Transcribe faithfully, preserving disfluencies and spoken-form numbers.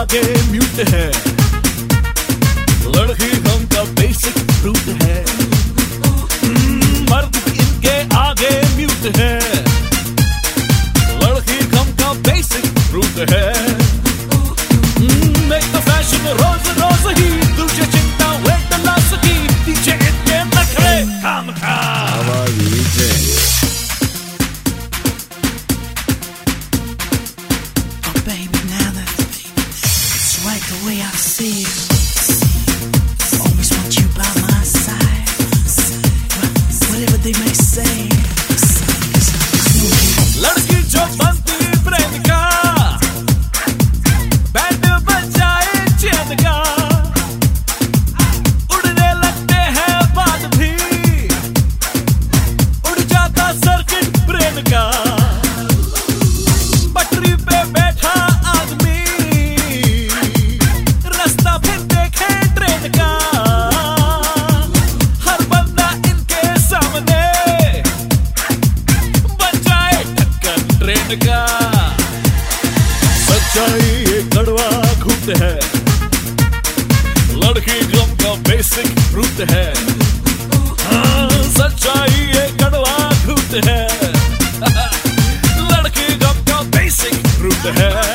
आगे म्यूट है, लड़की गम का बेसिक रूट है। मर्द इनके आगे म्यूट है, लड़की गम का बेसिक रूट है। एक तो फैशन रोज रोज ही, तुझे चिंता वेट लॉस की, पीछे इतने नखरे काम खा। Right the way I see it. Always want you by my side. Whatever they may say. लड़की जो बनती प्रेम का, बैंड बजाए चैन का, उड़ने लगते हैं बाद भी, उड़ जाता सर्किट प्रेम का। पटरी पे बैठा आदमी, हर बंदा इनके सामने बन जाए टक्कर ट्रेन का। सच्चाई एक कड़वा घूट है, लड़की गम का बेसिक रूट है। हाँ, सच्चाई एक कड़वा घूट है, लड़की गम का बेसिक रूट है।